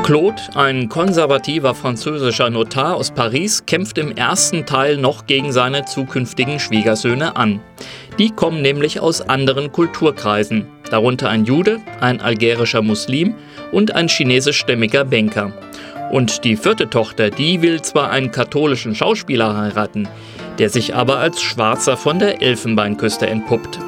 Claude, ein konservativer französischer Notar aus Paris, kämpft im ersten Teil noch gegen seine zukünftigen Schwiegersöhne an. Die kommen nämlich aus anderen Kulturkreisen, darunter ein Jude, ein algerischer Muslim und ein chinesischstämmiger Banker. Und die vierte Tochter, die will zwar einen katholischen Schauspieler heiraten, der sich aber als Schwarzer von der Elfenbeinküste entpuppt.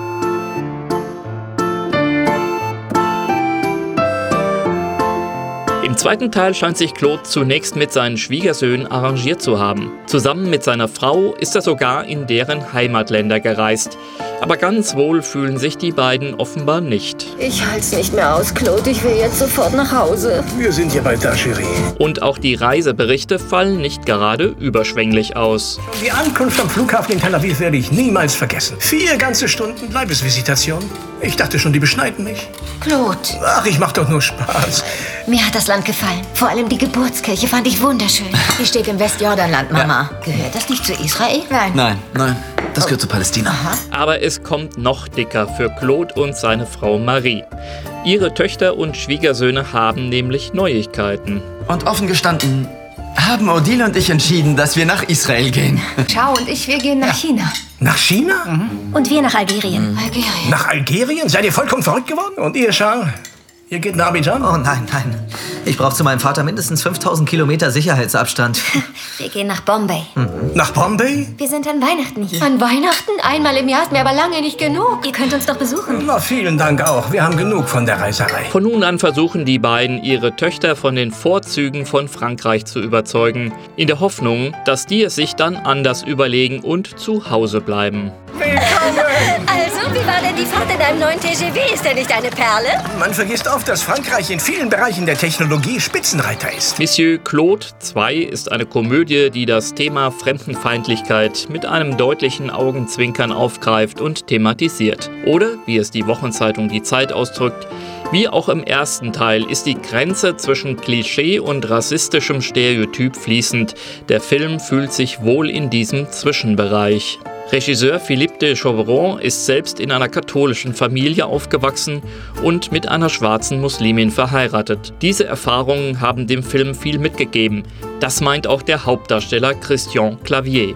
Im zweiten Teil scheint sich Claude zunächst mit seinen Schwiegersöhnen arrangiert zu haben. Zusammen mit seiner Frau ist er sogar in deren Heimatländer gereist. Aber ganz wohl fühlen sich die beiden offenbar nicht. Ich halt's nicht mehr aus, Claude. Ich will jetzt sofort nach Hause. Wir sind hier bei Tascherie. Und auch die Reiseberichte fallen nicht gerade überschwänglich aus. Die Ankunft am Flughafen in Tel Aviv werde ich niemals vergessen. 4 ganze Stunden Leibesvisitation. Ich dachte schon, die beschneiden mich. Claude. Ach, ich mach doch nur Spaß. Mir hat das Land gefallen. Vor allem die Geburtskirche fand ich wunderschön. Die steht im Westjordanland, Mama. Ja. Gehört das nicht zu Israel? Nein. Das gehört zu Palästina. Aha. Aber es kommt noch dicker für Claude und seine Frau Marie. Ihre Töchter und Schwiegersöhne haben nämlich Neuigkeiten. Und offen gestanden haben Odile und ich entschieden, dass wir nach Israel gehen. Ciao und wir gehen nach China. Nach China? Und wir nach Algerien. Algerien. Nach Algerien? Seid ihr vollkommen verrückt geworden? Und ihr, Charles? Ihr geht nach Abidjan? Oh nein. Ich brauche zu meinem Vater mindestens 5000 Kilometer Sicherheitsabstand. Wir gehen nach Bombay. Nach Bombay? Wir sind an Weihnachten hier. An Weihnachten? Einmal im Jahr ist mir aber lange nicht genug. Ihr könnt uns doch besuchen. Na, vielen Dank auch. Wir haben genug von der Reiserei. Von nun an versuchen die beiden, ihre Töchter von den Vorzügen von Frankreich zu überzeugen, in der Hoffnung, dass die es sich dann anders überlegen und zu Hause bleiben. Willkommen! Also, wie war denn die Fahrt in einem neuen TGV? Ist der nicht eine Perle? Man vergisst oft, dass Frankreich in vielen Bereichen der Technologie Spitzenreiter ist. Monsieur Claude 2 ist eine Komödie, die das Thema Fremdenfeindlichkeit mit einem deutlichen Augenzwinkern aufgreift und thematisiert. Oder, wie es die Wochenzeitung Die Zeit ausdrückt, wie auch im ersten Teil ist die Grenze zwischen Klischee und rassistischem Stereotyp fließend. Der Film fühlt sich wohl in diesem Zwischenbereich. Regisseur Philippe de Chauvron ist selbst in einer katholischen Familie aufgewachsen und mit einer schwarzen Muslimin verheiratet. Diese Erfahrungen haben dem Film viel mitgegeben. Das meint auch der Hauptdarsteller Christian Clavier.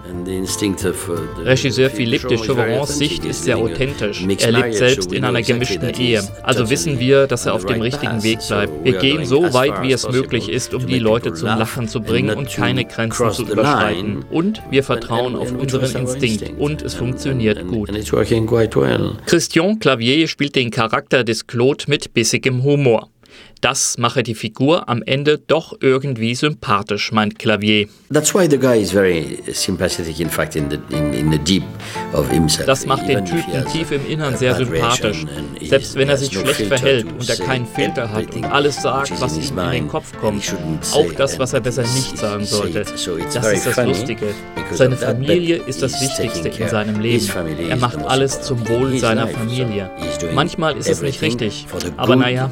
Regisseur Philippe de Chauvrons Sicht ist sehr authentisch. Er lebt selbst in einer gemischten Ehe. Also wissen wir, dass er auf dem richtigen Weg bleibt. Wir gehen so weit, wie es möglich ist, um die Leute zum Lachen zu bringen und keine Grenzen zu überschreiten. Und wir vertrauen auf unseren Instinkt. Und es funktioniert gut. Christian Clavier spielt den Charakter des Claude mit bissigem Humor. Das mache die Figur am Ende doch irgendwie sympathisch, meint Clavier. Das macht den Typen tief im Innern sehr sympathisch. Selbst wenn er sich schlecht verhält und er keinen Filter hat und alles sagt, was ihm in den Kopf kommt. Auch das, was er besser nicht sagen sollte. Das ist das Lustige. Seine Familie ist das Wichtigste in seinem Leben. Er macht alles zum Wohl seiner Familie. Manchmal ist es nicht richtig, aber naja.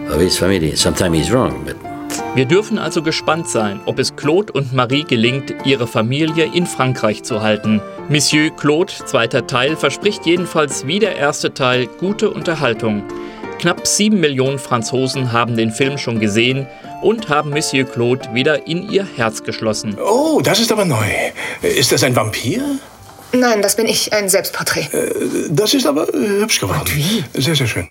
Wir dürfen also gespannt sein, ob es Claude und Marie gelingt, ihre Familie in Frankreich zu halten. Monsieur Claude, zweiter Teil, verspricht jedenfalls wie der erste Teil gute Unterhaltung. Knapp 7 Millionen Franzosen haben den Film schon gesehen und haben Monsieur Claude wieder in ihr Herz geschlossen. Oh, das ist aber neu. Ist das ein Vampir? Nein, das bin ich. Ein Selbstporträt. Das ist aber hübsch geworden. Und wie? Sehr, sehr schön.